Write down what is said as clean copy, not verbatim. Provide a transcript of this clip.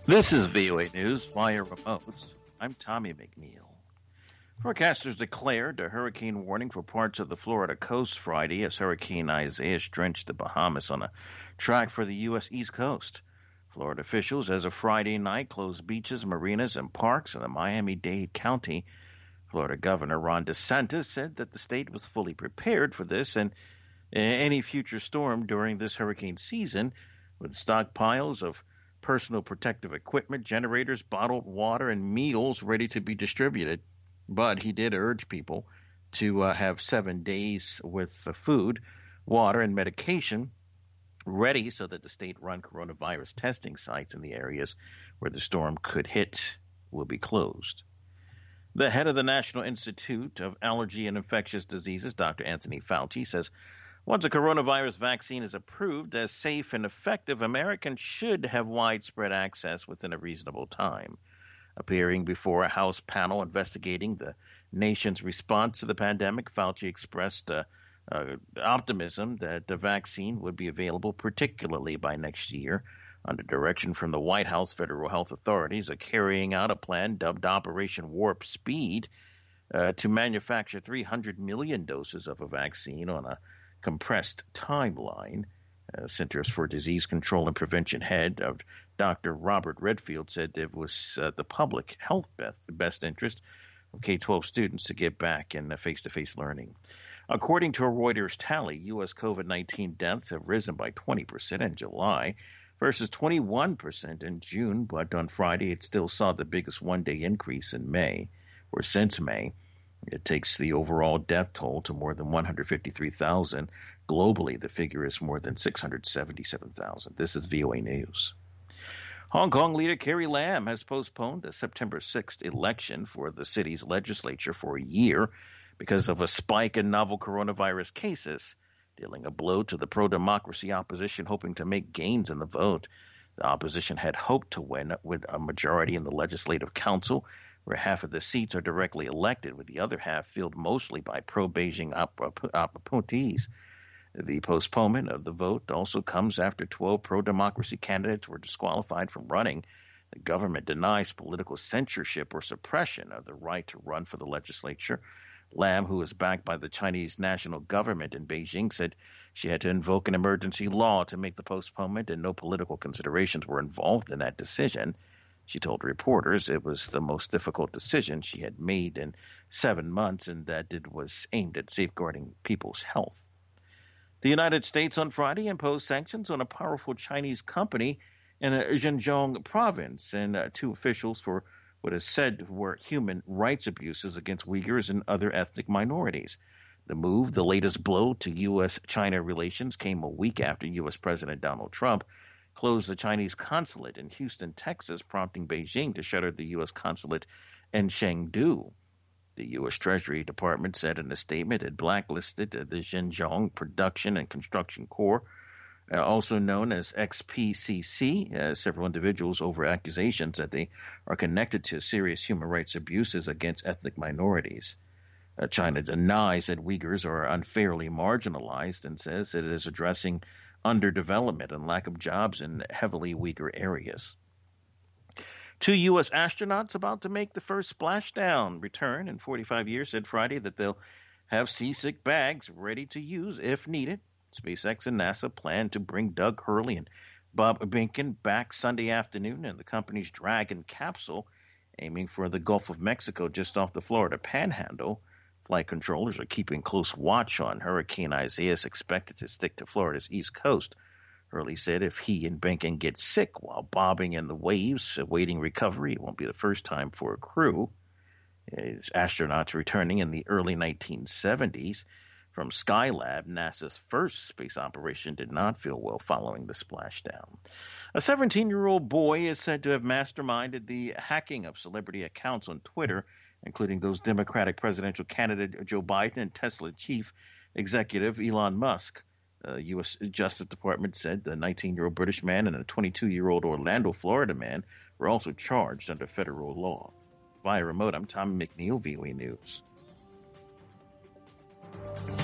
This is VOA News via remote. I'm Tommy McNeil. Forecasters declared a hurricane warning for parts of the Florida coast Friday as Hurricane Isaias drenched the Bahamas on a track for the U.S. East Coast. Florida officials, as of Friday night, closed beaches, marinas, and parks in the Miami-Dade County. Florida Governor Ron DeSantis said that the state was fully prepared for this and any future storm during this hurricane season, with stockpiles of personal protective equipment, generators, bottled water, and meals ready to be distributed. But he did urge people to have 7 days with the food, water, and medication ready so that the state-run coronavirus testing sites in the areas where the storm could hit will be closed. The head of the National Institute of Allergy and Infectious Diseases, Dr. Anthony Fauci, says once a coronavirus vaccine is approved as safe and effective, Americans should have widespread access within a reasonable time. Appearing before a House panel investigating the nation's response to the pandemic, Fauci expressed optimism that the vaccine would be available particularly by next year. Under direction from the White House, federal health authorities are carrying out a plan dubbed Operation Warp Speed to manufacture 300 million doses of a vaccine on a compressed timeline. Centers for Disease Control and Prevention head of Dr. Robert Redfield said it was the public health best interest of K-12 students to get back in face-to-face learning. According to a Reuters tally, U.S. COVID-19 deaths have risen by 20% in July versus 21% in June, but on Friday it still saw the biggest one-day increase in May, or since May. It takes the overall death toll to more than 153,000. Globally, the figure is more than 677,000. This is VOA News. Hong Kong leader Carrie Lam has postponed the September 6th election for the city's legislature for a year because of a spike in novel coronavirus cases, dealing a blow to the pro-democracy opposition hoping to make gains in the vote. The opposition had hoped to win with a majority in the Legislative Council, where half of the seats are directly elected, with the other half filled mostly by pro-Beijing appointees. The postponement of the vote also comes after 12 pro-democracy candidates were disqualified from running. The government denies political censorship or suppression of the right to run for the legislature. Lam, who is backed by the Chinese national government in Beijing, said she had to invoke an emergency law to make the postponement, and no political considerations were involved in that decision. She told reporters it was the most difficult decision she had made in 7 months and that it was aimed at safeguarding people's health. The United States on Friday imposed sanctions on a powerful Chinese company in Xinjiang province and 2 officials for what is said were human rights abuses against Uyghurs and other ethnic minorities. The move, the latest blow to U.S.-China relations, came a week after U.S. President Donald Trump closed the Chinese consulate in Houston, Texas, prompting Beijing to shutter the U.S. consulate in Chengdu. The U.S. Treasury Department said in a statement it blacklisted the Xinjiang Production and Construction Corps, also known as XPCC, several individuals over accusations that they are connected to serious human rights abuses against ethnic minorities. China denies that Uyghurs are unfairly marginalized and says it is addressing underdevelopment and lack of jobs in heavily Uyghur areas. 2 U.S. astronauts about to make the first splashdown return in 45 years said Friday that they'll have seasick bags ready to use if needed. SpaceX and NASA plan to bring Doug Hurley and Bob Behnken back Sunday afternoon in the company's Dragon capsule, aiming for the Gulf of Mexico just off the Florida Panhandle. Flight controllers are keeping close watch on Hurricane Isaias, expected to stick to Florida's east coast. Hurley said if he and Behnken get sick while bobbing in the waves, awaiting recovery, it won't be the first time for a crew. Astronauts returning in the early 1970s from Skylab, NASA's first space operation, did not feel well following the splashdown. A 17-year-old boy is said to have masterminded the hacking of celebrity accounts on Twitter, including those Democratic presidential candidate Joe Biden and Tesla chief executive Elon Musk. The U.S. Justice Department said the 19-year-old British man and a 22-year-old Orlando, Florida man were also charged under federal law. Via remote, I'm Tommy McNeil, VOA News.